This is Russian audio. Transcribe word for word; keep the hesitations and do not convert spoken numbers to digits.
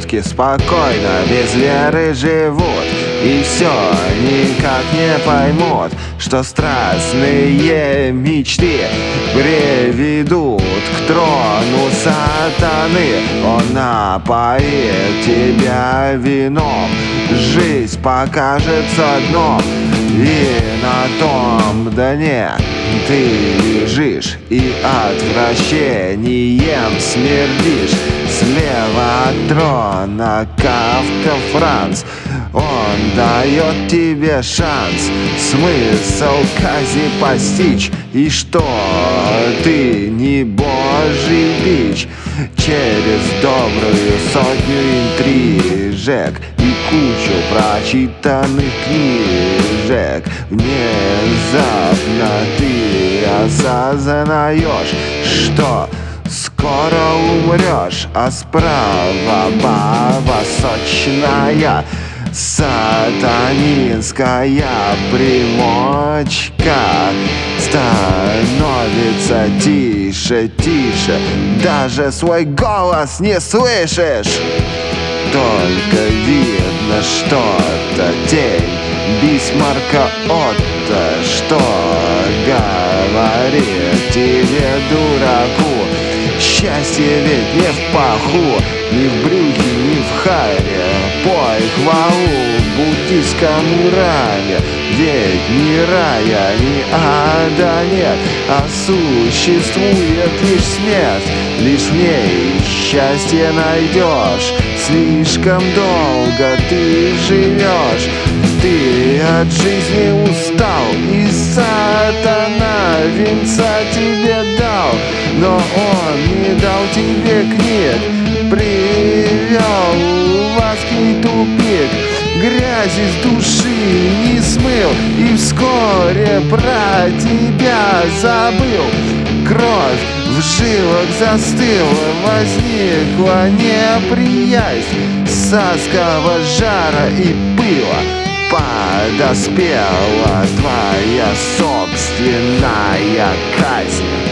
ублюдки спокойно, без веры живут, и все никак не поймут, что страстные мечты приведут к трону сатаны. Он напоит тебя вином, жизнь покажется дном, и на том дне ты лежишь и отвращением смердишь. Слева от трона Кафка Франц, он дает тебе шанс, смысл казни постичь, и что ты не божий бич. Через добрую сотню интрижек и кучу прочитанных книжек внезапно ты осознаешь, что скоро умрешь, а справа баба сочная, сатанинская примочка. Становится тише, тише, даже свой голос не слышишь. Только видно что-то, тень Бисмарка Отто, что говорит тебе, дураку. Счастье ведь не в паху, ни в брюхе, ни в харе. Пой хвалу буддийскому раме, ведь ни рая, ни ада нет, а существует лишь смерть. Лишь в ней счастье найдешь, слишком долго ты живешь. Ты от жизни устал, и сатана венца тебе дал, но он не дал тебе книг, привел в адский тупик. Грязь из души не смыл, и вскоре про тебя забыл. Кровь в жилах застыла, возникла неприязнь садского жара и пыла. Подоспела твоя собственная казнь.